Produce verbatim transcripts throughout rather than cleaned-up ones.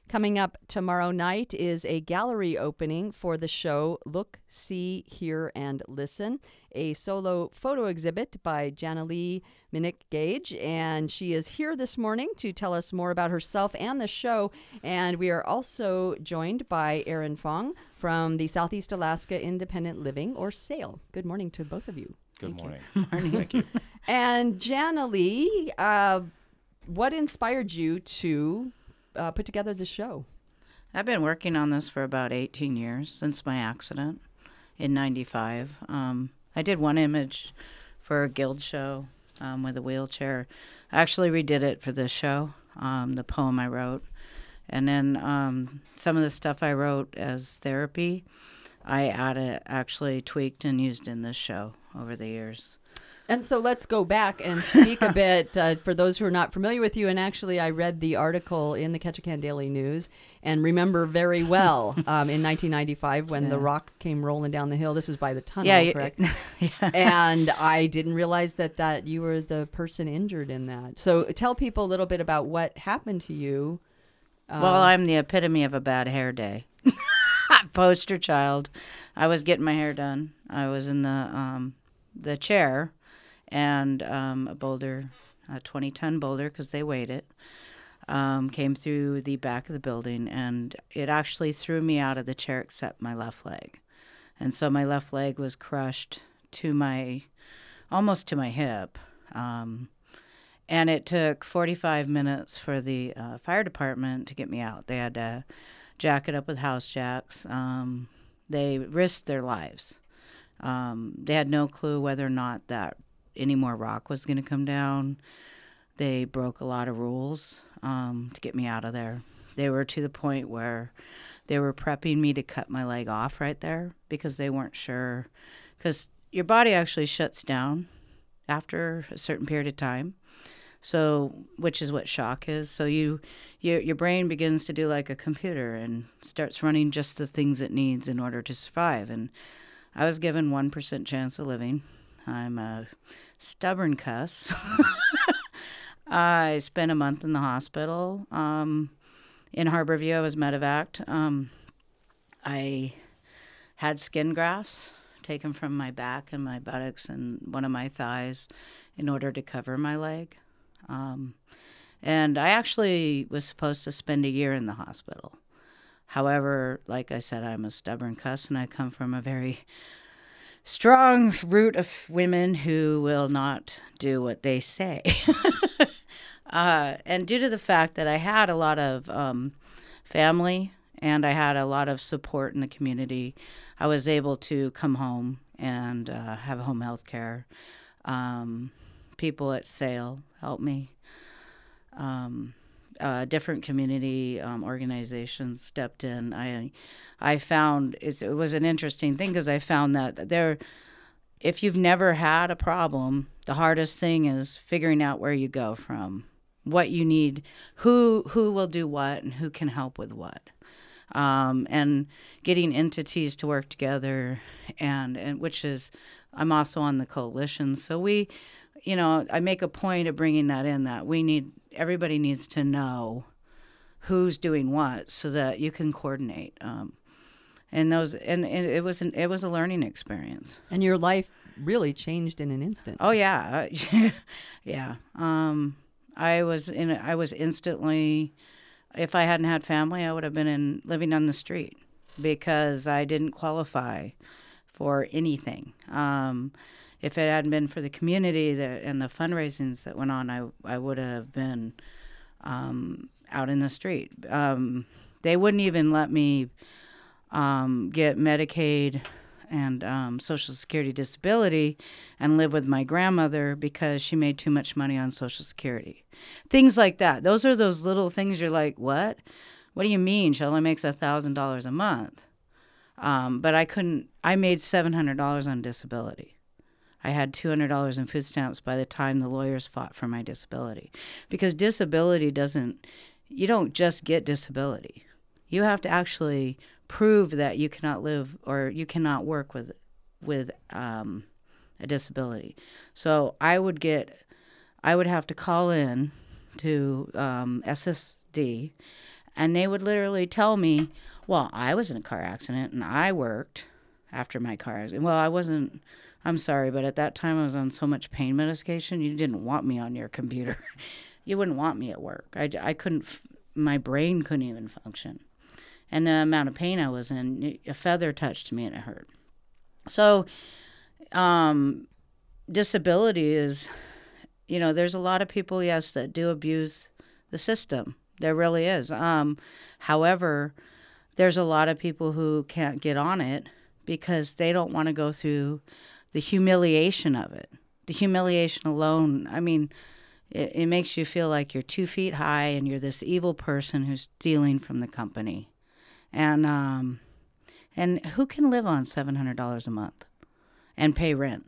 Coming up tomorrow night is a gallery opening for the show Look, See, Hear, and Listen, a solo photo exhibit by Janalee Minnick-Gage. And she is here this morning to tell us more about herself and the show. And we are also joined by Erin Fong from the Southeast Alaska Independent Living, or SAIL. Good morning to both of you. Good morning. morning. Thank you. And Janalee, uh, what inspired you to uh, put together the show? I've been working on this for about eighteen years, since my accident in ninety-five. Um, I did one image for a guild show um, with a wheelchair. I actually redid it for this show, um, the poem I wrote. And then um, some of the stuff I wrote as therapy, I added, actually tweaked and used in this show over the years. And so let's go back and speak a bit uh, for those who are not familiar with you. And actually, I read the article in the Ketchikan Daily News and remember very well um, in nineteen ninety-five when yeah. the rock came rolling down the hill. This was by the tunnel, yeah, correct? yeah. And I didn't realize that, that you were the person injured in that. So tell people a little bit about what happened to you. Um, well, I'm the epitome of a bad hair day. Poster child. I was getting my hair done. I was in the um, the chair. And um, a boulder, a twenty-ton boulder, because they weighed it, um, came through the back of the building, and it actually threw me out of the chair except my left leg. And so my left leg was crushed to my, almost to my hip. Um, and it took forty-five minutes for the uh, fire department to get me out. They had to jack it up with house jacks. Um, they risked their lives. Um, they had no clue whether or not that any more rock was going to come down. They broke a lot of rules um, to get me out of there. They were to the point where they were prepping me to cut my leg off right there because they weren't sure. Because your body actually shuts down after a certain period of time, so which is what shock is. So you, your your brain begins to do like a computer and starts running just the things it needs in order to survive. And I was given one percent chance of living. I'm a stubborn cuss. I spent a month in the hospital. Um, in Harborview, I was medevaced. Um, I had skin grafts taken from my back and my buttocks and one of my thighs in order to cover my leg. Um, and I actually was supposed to spend a year in the hospital. However, like I said, I'm a stubborn cuss, and I come from a very strong root of women who will not do what they say. uh, and due to the fact that I had a lot of um, family and I had a lot of support in the community, I was able to come home and uh, have home health care. Um, people at SAIL helped me. Um, Uh, different community um, organizations stepped in. I, I found it's, it was an interesting thing because I found that there, if you've never had a problem, the hardest thing is figuring out where you go from, what you need, who who will do what, and who can help with what, um, and getting entities to work together, and and which is, I'm also on the coalition, so we. You know, I make a point of bringing that in, that we need, everybody needs to know who's doing what so that you can coordinate. Um, and those, and, and it was an, it was a learning experience. And your life really changed in an instant. Oh yeah, yeah. Um, I was in, I was instantly. If I hadn't had family, I would have been in living on the street because I didn't qualify for anything. Um, If it hadn't been for the community that, and the fundraisings that went on, I I would have been um, out in the street. Um, they wouldn't even let me um, get Medicaid and um, Social Security disability and live with my grandmother because she made too much money on Social Security. Things like that. Those are those little things you're like, what? What do you mean? She only makes one thousand dollars a month. Um, but I couldn't, I made seven hundred dollars on disability. I had two hundred dollars in food stamps by the time the lawyers fought for my disability. Because disability doesn't, you don't just get disability. You have to actually prove that you cannot live or you cannot work with with um, a disability. So I would get, I would have to call in to um, S S D And they would literally tell me, well, I was in a car accident and I worked after my car accident. Well, I wasn't, I'm sorry, but at that time I was on so much pain medication, you didn't want me on your computer. You wouldn't want me at work. I, I couldn't, my brain couldn't even function. And the amount of pain I was in, a feather touched me and it hurt. So, um, disability is, you know, there's a lot of people, yes, that do abuse the system. There really is. Um, however, there's a lot of people who can't get on it because they don't want to go through the humiliation of it. The humiliation alone, I mean, it, it makes you feel like you're two feet high and you're this evil person who's stealing from the company. And um, and who can live on seven hundred dollars a month and pay rent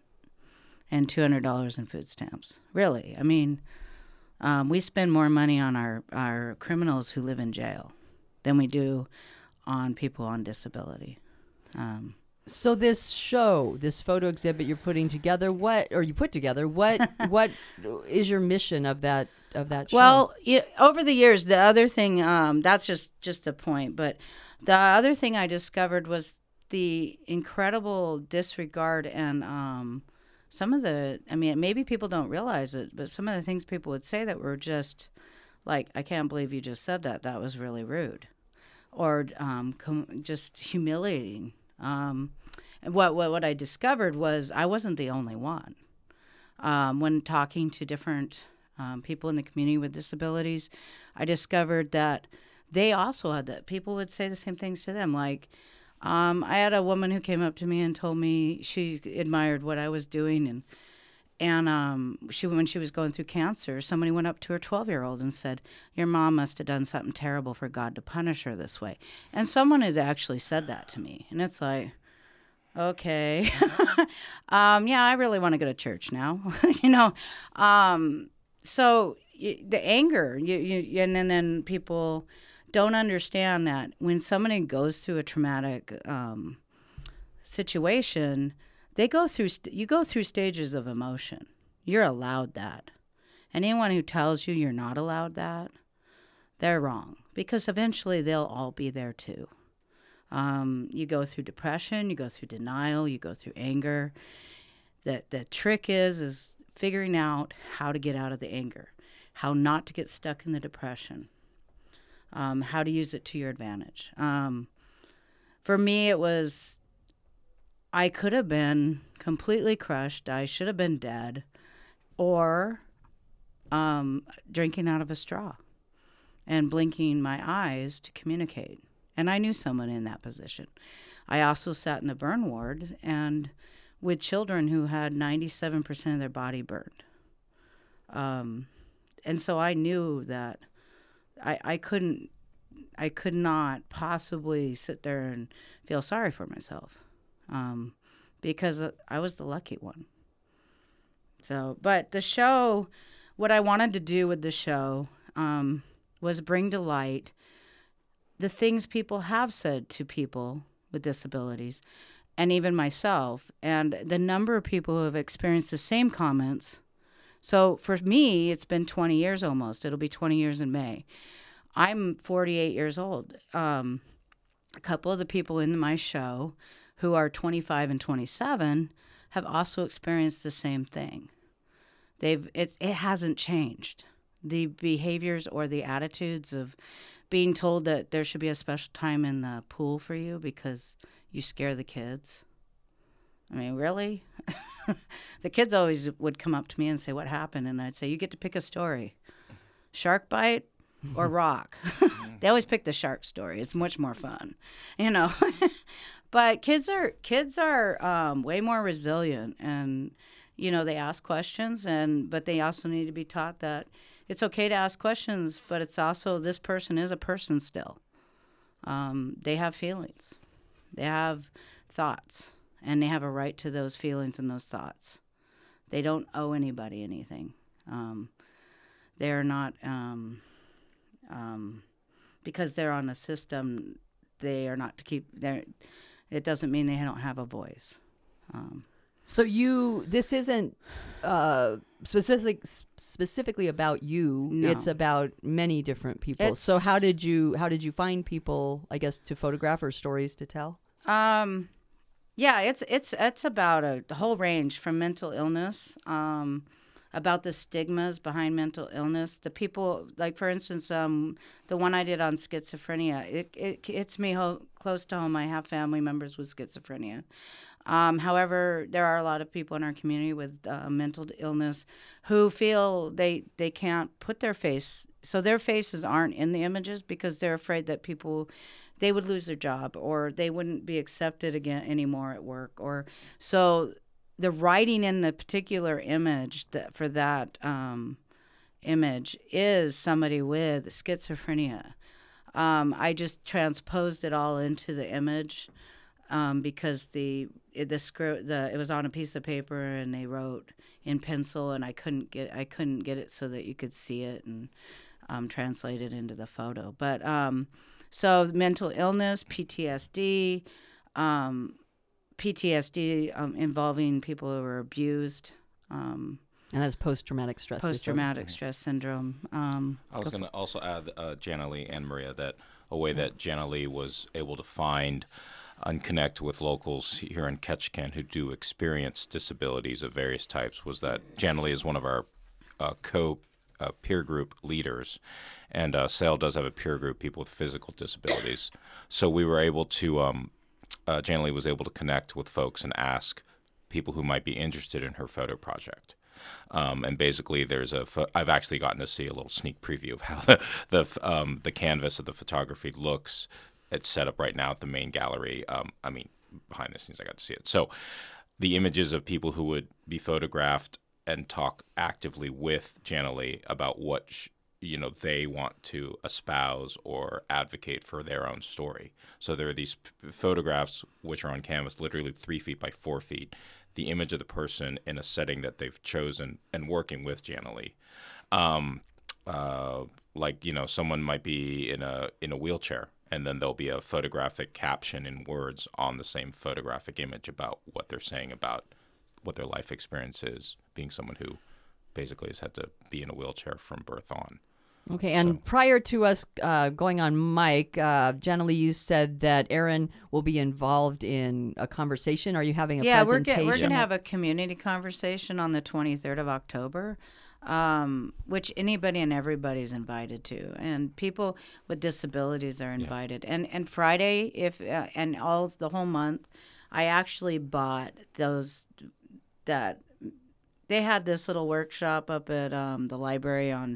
and two hundred dollars in food stamps? Really? I mean, um, we spend more money on our, our criminals who live in jail than we do on people on disability. Um, so this show, this photo exhibit you're putting together, what, or you put together, what what is your mission of that of that show? Well, yeah, over the years, the other thing, um, that's just, just a point, but the other thing I discovered was the incredible disregard and um, some of the, I mean, maybe people don't realize it, but some of the things people would say that were just like, I can't believe you just said that. That was really rude. Or um, com- just humiliating. Um, and what, what, what I discovered was I wasn't the only one. Um, when talking to different Um, people in the community with disabilities, I discovered that they also had that. People would say the same things to them. Like, um, I had a woman who came up to me and told me she admired what I was doing, and and um, she when she was going through cancer, somebody went up to her twelve-year-old and said, "Your mom must have done something terrible for God to punish her this way." And someone had actually said that to me, and it's like, okay, um, yeah, I really want to go to church now, you know. Um, So y- the anger, you, you, and then, then people don't understand that when somebody goes through a traumatic um, situation, they go through. St- you go through stages of emotion. You're allowed that. Anyone who tells you you're not allowed that, they're wrong, because eventually they'll all be there too. Um, you go through depression. You go through denial. You go through anger. The the trick is is. figuring out how to get out of the anger, how not to get stuck in the depression, um, how to use it to your advantage. Um, for me, it was, I could have been completely crushed. I should have been dead, or um, drinking out of a straw and blinking my eyes to communicate. And I knew someone in that position. I also sat in the burn ward and with children who had ninety-seven percent of their body burned. Um, and so I knew that I, I couldn't, I could not possibly sit there and feel sorry for myself um, because I was the lucky one. So, but the show, what I wanted to do with the show um, was bring to light the things people have said to people with disabilities, and even myself, and the number of people who have experienced the same comments. So for me, it's been twenty years almost. It'll be twenty years in May. I'm forty-eight years old. Um, a couple of the people in my show who are twenty-five and twenty-seven have also experienced the same thing. They've it's, it hasn't changed. The behaviors or the attitudes of being told that there should be a special time in the pool for you because you scare the kids. I mean, really? The kids always would come up to me and say, "What happened?" And I'd say, "You get to pick a story. Shark bite or rock." They always pick the shark story. It's much more fun, you know. But kids are kids are um, way more resilient, and you know they ask questions, and but they also need to be taught that it's okay to ask questions, but it's also this person is a person still. Um, they have feelings. They have thoughts, and they have a right to those feelings and those thoughts. They don't owe anybody anything. Um, they're not, um, um, because they're on a system, they are not to keep, it doesn't mean they don't have a voice. Um, So you, this isn't uh, specific specifically about you. No. It's about many different people. It's- so how did you how did you find people, I guess, to photograph or stories to tell? Um, yeah, it's it's it's about a whole range from mental illness, um, about the stigmas behind mental illness. The people, like for instance, um, the one I did on schizophrenia. It it it's me ho- close to home. I have family members with schizophrenia. Um, however, there are a lot of people in our community with uh, mental illness who feel they they can't put their face, so their faces aren't in the images because they're afraid that people, they would lose their job or they wouldn't be accepted again anymore at work. Or so the writing in the particular image that for that um, image is somebody with schizophrenia. Um, I just transposed it all into the image. Um, because the the script the it was on a piece of paper and they wrote in pencil and I couldn't get I couldn't get it so that you could see it and um, translate it into the photo. But um, so mental illness, P T S D, um, P T S D um, involving people who were abused. Um, And that's post-traumatic stress disorder. Post-traumatic stress syndrome. Um, I was going to also add, uh, Jana Lee and Maria, that a way that Jana Lee was able to find and connect with locals here in Ketchikan who do experience disabilities of various types was that Jana Lee is one of our uh, co uh, peer group leaders, and uh, SAIL does have a peer group, people with physical disabilities. So we were able to, um, uh, Jana Lee was able to connect with folks and ask people who might be interested in her photo project. Um, and basically, there's a. Pho- I've actually gotten to see a little sneak preview of how the the, um, the canvas of the photography looks. It's set up right now at the main gallery. Um, I mean, behind the scenes, I got to see it. So, the images of people who would be photographed and talk actively with Jana Lee about what sh- you know they want to espouse or advocate for their own story. So there are these p- photographs which are on canvas, literally three feet by four feet. The image of the person in a setting that they've chosen and working with Jana Lee. Um, uh, like, you know, someone might be in a in a wheelchair, and then there'll be a photographic caption in words on the same photographic image about what they're saying about what their life experience is, being someone who basically has had to be in a wheelchair from birth on. Okay, and So- prior to us uh, going on mic, uh, Jana Lee, you said that Erin will be involved in a conversation. Are you having a yeah, we're presentation? get, we're gonna have a community conversation on the twenty-third of October, um, which anybody and everybody's invited to, and people with disabilities are invited. And and Friday, if uh, and all the whole month, I actually bought those that they had this little workshop up at um, the library on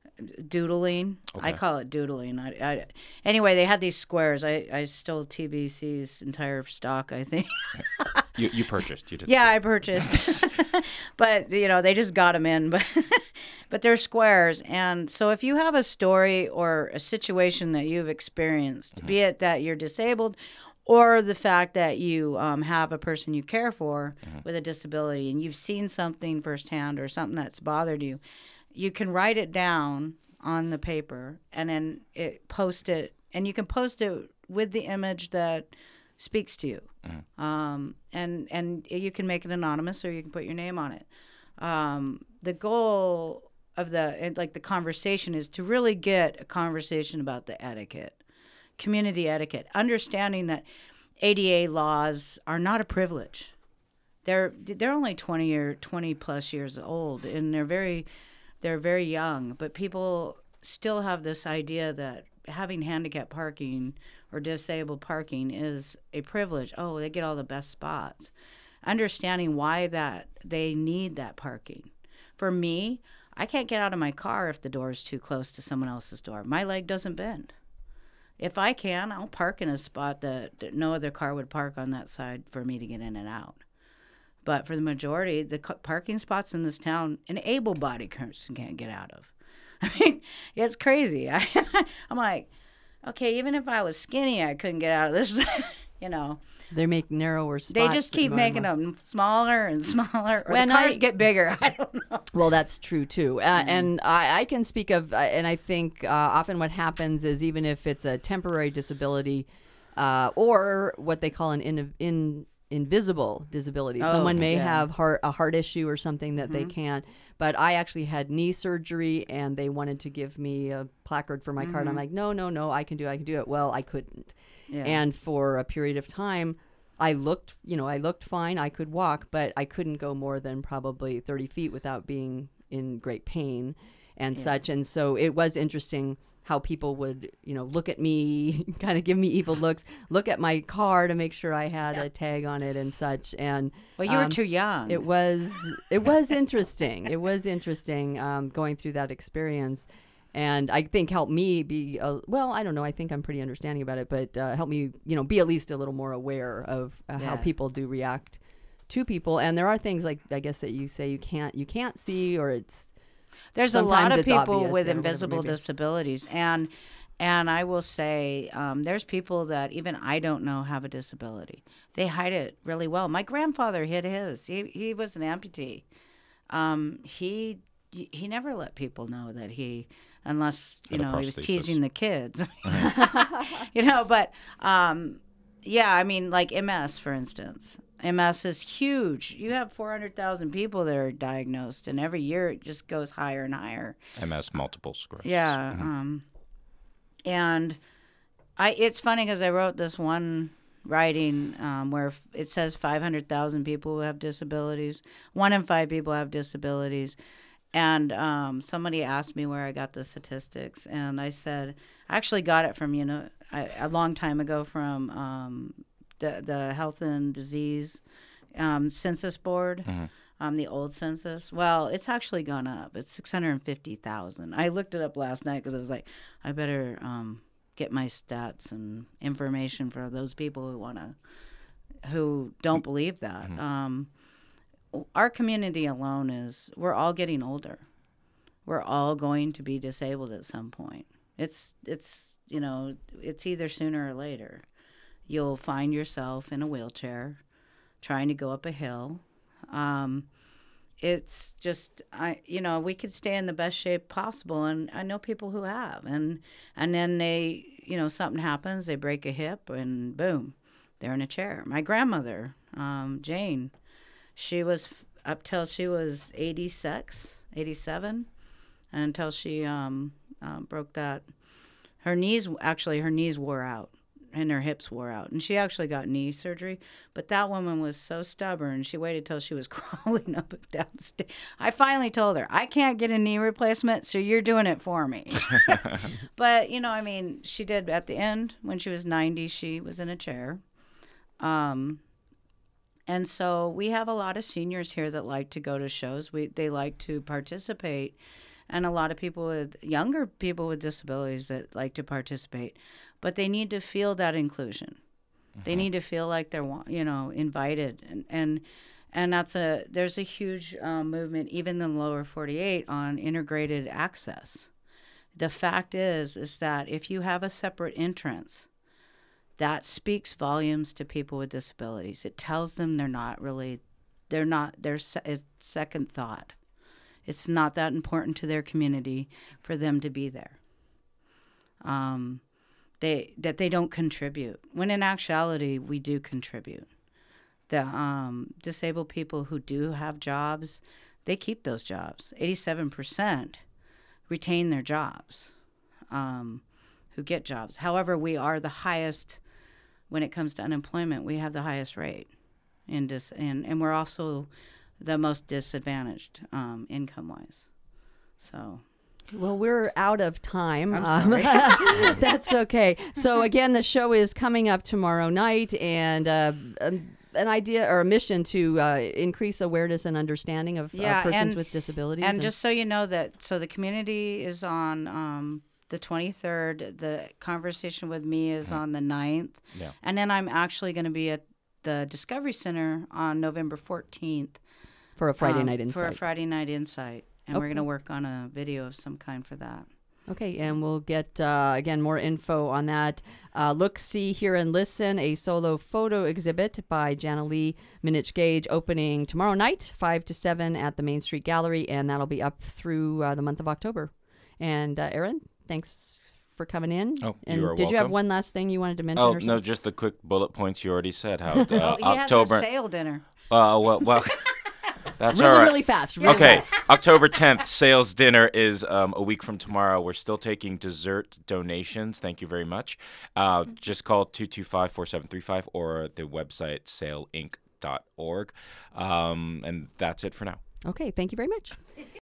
doodling. I Okay. call it doodling. I, I, anyway, they had these squares. I, I stole T B C's entire stock, I think. You you purchased. You did. Yeah, I purchased. But, you know, they just got them in. But, but they're squares. And so if you have a story or a situation that you've experienced, Mm-hmm. be it that you're disabled or the fact that you um, have a person you care for Mm-hmm. with a disability and you've seen something firsthand or something that's bothered you, you can write it down on the paper and then it, post it. And you can post it with the image that speaks to you. Mm-hmm. Um, and, and you can make it anonymous or you can put your name on it. Um, the goal of the, and, like the conversation is to really get a conversation about the etiquette, community etiquette, understanding that A D A laws are not a privilege. They're they're only twenty or twenty plus years old, and they're very they're very young. But people still have this idea that having handicap parking or disabled parking is a privilege. Oh, they get all the best spots. Understanding why that they need that parking. For me, I can't get out of my car if the door is too close to someone else's door. My leg doesn't bend. If I can, I'll park in a spot that, that no other car would park on that side for me to get in and out. But for the majority, the ca- parking spots in this town, an able-bodied person can't get out of. I mean, it's crazy. I, I'm like, okay, even if I was skinny, I couldn't get out of this. You know, They make narrower spots. they just keep more and making more. them smaller and smaller, or When the cars I- get bigger. I don't know. Well, that's true too, uh, Mm-hmm. and I, I can speak of, uh, and I think uh, often what happens is even if it's a temporary disability, uh, or what they call an in, in invisible disabilities. Oh, Someone may yeah. have heart, a heart issue or something that Mm-hmm. they can't. But I actually had knee surgery, and they wanted to give me a placard for my Mm-hmm. card. I'm like, no, no, no, I can do it. I can do it. Well, I couldn't. Yeah. And for a period of time, I looked, you know, I looked fine. I could walk, but I couldn't go more than probably thirty feet without being in great pain and Yeah. such. And so it was interesting how people would, you know, look at me, kind of give me evil looks, look at my car to make sure I had a tag on it and such. And Well, you were um, too young. it was it was interesting. It was interesting um, going through that experience, and I think helped me be a, well. I don't know. I think I'm pretty understanding about it, but uh, helped me, you know, be at least a little more aware of uh, how Yeah. people do react to people. And there are things like I guess that you say you can't you can't see, or it's There's a sometimes lot of it's people obvious, with yeah, or whatever it invisible may be. disabilities, and and I will say um, there's people that even I don't know have a disability. They hide it really well. My grandfather hid his. He he was an amputee. Um, he he never let people know that he, unless you Had a know he was prosthesis. teasing the kids, you know. But um, yeah, I mean, like M S, for instance. M S is huge. You have four hundred thousand people that are diagnosed, and every year it just goes higher and higher. M S, multiple sclerosis. Yeah. Um, and I, it's funny because I wrote this one writing um, where f- it says five hundred thousand people who have disabilities. One in five people have disabilities. And um, somebody asked me where I got the statistics, and I said I actually got it from, you know, I, a long time ago from um, the the Health and Disease um, Census Board, um, the old census. Well, it's actually gone up. It's six hundred fifty thousand. I looked it up last night because I was like, I better um, get my stats and information for those people who want to, who don't believe that. Um, our community alone is, we're all getting older. We're all going to be disabled at some point. It's, it's, you know, it's either sooner or later. You'll find yourself in a wheelchair trying to go up a hill. Um, it's just, I, you know, we could stay in the best shape possible. And I know people who have, and, and then they, you know, something happens, they break a hip and boom, they're in a chair. My grandmother, um, Jane, she was up till she was eighty-six, eighty-seven, and until she um, uh, broke that. Her knees, actually, her knees wore out and her hips wore out. And she actually got knee surgery. But that woman was so stubborn. She waited till she was crawling up and down stairs. I finally told her, I can't get a knee replacement, so you're doing it for me. But, you know, I mean, she did at the end. When she was ninety, she was in a chair. Um, and so we have a lot of seniors here that like to go to shows. We They like to participate. And a lot of people with, younger people with disabilities that like to participate. But they need to feel that inclusion. Mm-hmm. They need to feel like they're, you know, invited. And and, and that's a, there's a huge um, movement, even in the lower forty-eight, on integrated access. The fact is, is that if you have a separate entrance, that speaks volumes to people with disabilities. It tells them they're not really, they're not, they're se- second thought. It's not that important to their community for them to be there. Um, they that they don't contribute. When in actuality, we do contribute. The um, disabled people who do have jobs, they keep those jobs. eighty-seven percent retain their jobs, um, who get jobs. However, we are the highest, when it comes to unemployment, we have the highest rate. In dis- and, and we're also the most disadvantaged um, income-wise. So, well, we're out of time. I'm Um, sorry. that's okay. So again, the show is coming up tomorrow night, and uh, an, an idea or a mission to uh, increase awareness and understanding of Yeah, uh, persons and- with disabilities. and just so you know that, so the community is on um, the twenty-third. The conversation with me is on the ninth. Yeah. And then I'm actually going to be at the Discovery Center on November fourteenth. for a Friday um, night insight. For a Friday night insight. And we're Okay. going to work on a video of some kind for that. Okay, and we'll get, uh, again, more info on that. Uh, Look, See, Hear, and Listen, a solo photo exhibit by Janalee Minich Gage, opening tomorrow night, five to seven at the Main Street Gallery, and that'll be up through uh, the month of October. And uh, Erin, thanks for coming in. Oh, and you are did you have welcome. one last thing you wanted to mention? Oh or no, something? just the quick bullet points you already said. How uh, Oh, he October? has a sale dinner. Uh, well, well, that's really, all right. really fast. Really Okay, fast. October tenth, sales dinner is um, a week from tomorrow. We're still taking dessert donations. Thank you very much. Uh, just call two two five, four seven three five or the website sale inc dot org. Um, and that's it for now. Okay, thank you very much.